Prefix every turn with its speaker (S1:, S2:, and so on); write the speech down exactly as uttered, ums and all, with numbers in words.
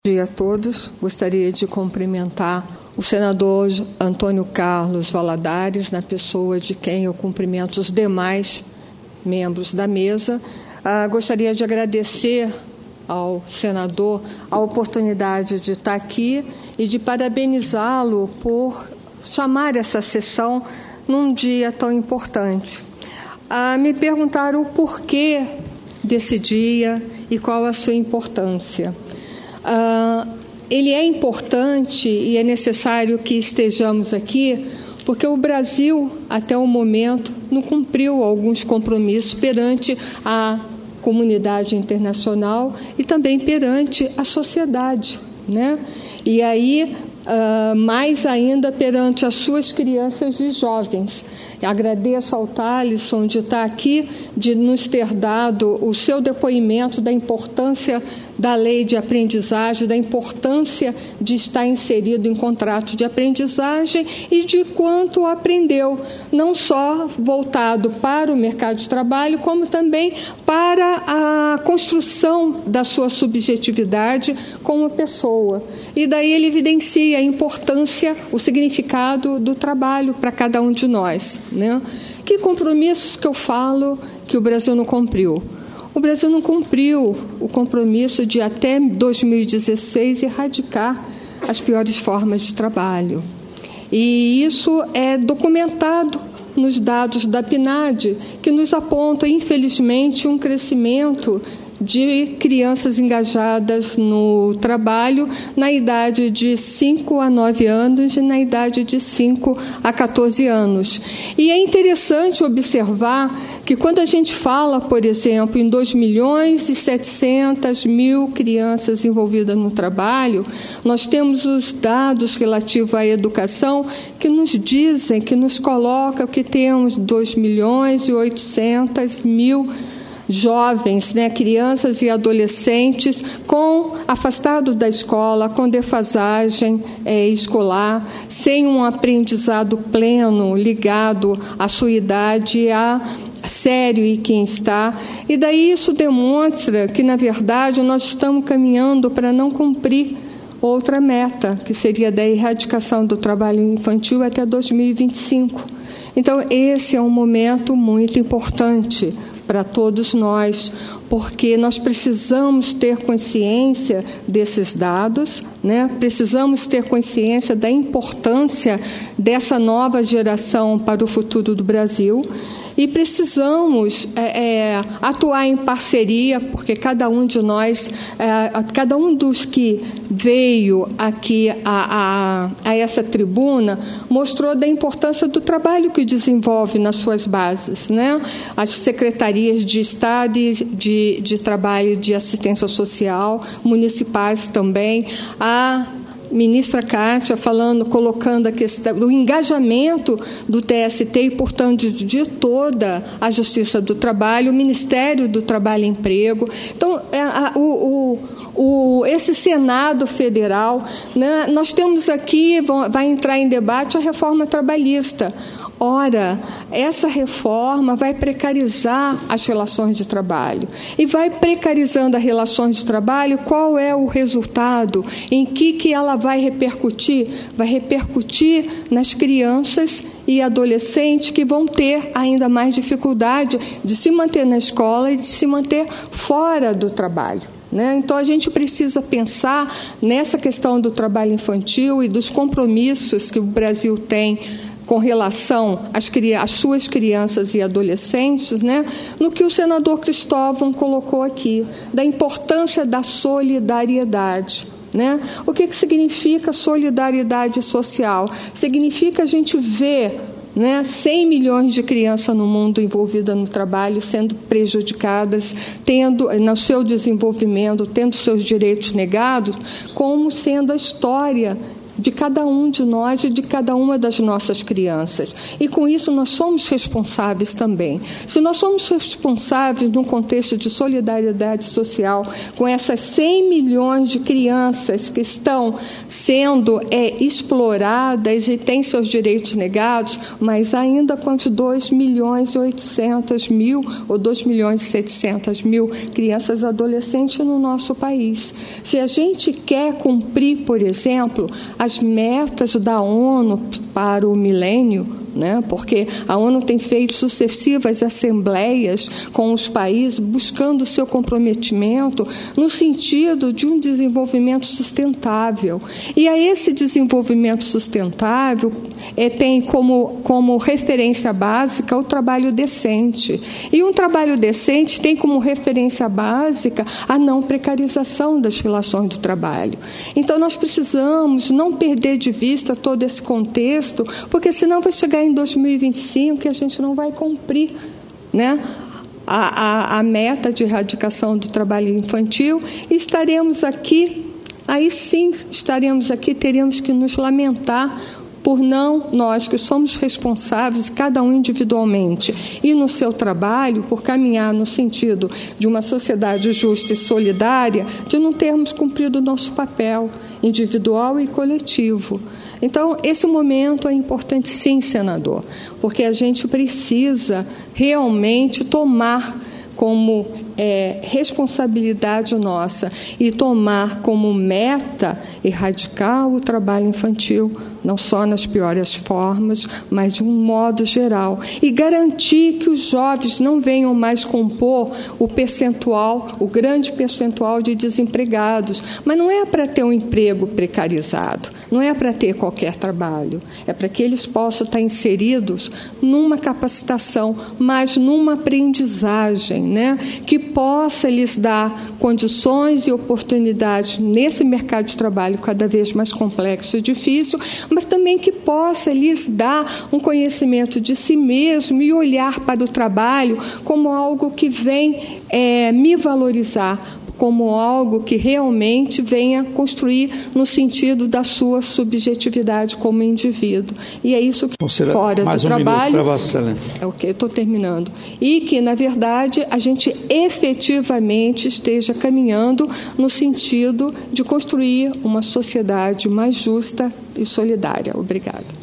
S1: Bom dia a todos. Gostaria de cumprimentar o senador Antônio Carlos Valadares, na pessoa de quem eu cumprimento os demais membros da mesa. Ah, gostaria de agradecer ao senador a oportunidade de estar aqui e de parabenizá-lo por chamar essa sessão num dia tão importante. Ah, me perguntaram o porquê desse dia e qual a sua importância. Uh, ele é importante e é necessário que estejamos aqui porque o Brasil, até o momento, não cumpriu alguns compromissos perante a comunidade internacional e também perante a sociedade, né? E aí, uh, mais ainda perante as suas crianças e jovens. Agradeço ao Thalisson de estar aqui, de nos ter dado o seu depoimento da importância da lei de aprendizagem, da importância de estar inserido em contrato de aprendizagem e de quanto aprendeu, não só voltado para o mercado de trabalho, como também para a construção da sua subjetividade como pessoa. E daí ele evidencia a importância, o significado do trabalho para cada um de nós, né? Que compromissos que eu falo que o Brasil não cumpriu? O Brasil não cumpriu o compromisso de até dois mil e dezesseis erradicar as piores formas de trabalho. E isso é documentado nos dados da P N A D, que nos aponta, infelizmente, um crescimento de crianças engajadas no trabalho na idade de cinco a nove anos e na idade de cinco a catorze anos. E é interessante observar que quando a gente fala, por exemplo, em dois milhões e setecentas mil crianças envolvidas no trabalho, nós temos os dados relativos à educação que nos dizem, que nos colocam que temos dois milhões e oitocentas mil jovens, né, crianças e adolescentes com afastados da escola, com defasagem é, escolar, sem um aprendizado pleno ligado à sua idade, a sério e quem está. E daí isso demonstra que, na verdade, nós estamos caminhando para não cumprir outra meta, que seria da erradicação do trabalho infantil até dois mil e vinte e cinco. Então, esse é um momento muito importante para todos nós, porque nós precisamos ter consciência desses dados, né? Precisamos ter consciência da importância dessa nova geração para o futuro do Brasil e precisamos é, é, atuar em parceria, porque cada um de nós, é, cada um dos que veio aqui a, a, a essa tribuna, mostrou da importância do trabalho que desenvolve nas suas bases, né? As secretarias de Estado e de, de Trabalho e de Assistência Social, municipais também, a ministra Kátia falando, colocando a questão do engajamento do T S T e, portanto, de, de toda a Justiça do Trabalho, o Ministério do Trabalho e Emprego. Então, é, a, o, o, o, esse Senado Federal, né, nós temos aqui, vai entrar em debate a reforma trabalhista. Ora, essa reforma vai precarizar as relações de trabalho. E vai precarizando as relações de trabalho, qual é o resultado? Em que, que ela vai repercutir? Vai repercutir nas crianças e adolescentes que vão ter ainda mais dificuldade de se manter na escola e de se manter fora do trabalho, né? Então, a gente precisa pensar nessa questão do trabalho infantil e dos compromissos que o Brasil tem com relação às, às suas crianças e adolescentes, né, no que o senador Cristóvão colocou aqui, da importância da solidariedade. Né? O que, que significa solidariedade social? Significa a gente ver, né, cem milhões de crianças no mundo envolvidas no trabalho sendo prejudicadas, tendo no seu desenvolvimento, tendo seus direitos negados, como sendo a história de cada um de nós e de cada uma das nossas crianças. E com isso nós somos responsáveis também. Se nós somos responsáveis num contexto de solidariedade social com essas cem milhões de crianças que estão sendo é, exploradas e têm seus direitos negados, mas ainda com os dois milhões e oitocentos mil ou dois milhões e setecentos mil crianças e adolescentes no nosso país. Se a gente quer cumprir, por exemplo, as metas da ONU para o milênio, né? Porque a ONU tem feito sucessivas assembleias com os países buscando o seu comprometimento no sentido de um desenvolvimento sustentável. E a esse desenvolvimento sustentável é, tem como, como referência básica o trabalho decente. E um trabalho decente tem como referência básica a não precarização das relações do trabalho. Então, nós precisamos não perder de vista todo esse contexto, porque senão vai chegar em dois mil e vinte e cinco que a gente não vai cumprir, né, a, a, a meta de erradicação do trabalho infantil, e estaremos aqui, aí sim estaremos aqui, teremos que nos lamentar por não, nós que somos responsáveis, cada um individualmente, e no seu trabalho, por caminhar no sentido de uma sociedade justa e solidária, de não termos cumprido o nosso papel individual e coletivo. Então, esse momento é importante sim, senador, porque a gente precisa realmente tomar como é, responsabilidade nossa e tomar como meta erradicar o trabalho infantil, não só nas piores formas, mas de um modo geral, e garantir que os jovens não venham mais compor o percentual, o grande percentual de desempregados. Mas não é para ter um emprego precarizado, não é para ter qualquer trabalho, é para que eles possam estar inseridos numa capacitação, mas numa aprendizagem, né, que possa lhes dar condições e oportunidades nesse mercado de trabalho cada vez mais complexo e difícil, mas também que possa lhes dar um conhecimento de si mesmo e olhar para o trabalho como algo que vem é, me valorizar, como algo que realmente venha construir no sentido da sua subjetividade como indivíduo. E é isso que
S2: Conselheira,
S1: fora
S2: mais
S1: do
S2: um
S1: trabalho...
S2: minuto para Vossa Excelência.
S1: É ok, estou terminando. E que, na verdade, a gente efetivamente esteja caminhando no sentido de construir uma sociedade mais justa e solidária. Obrigada.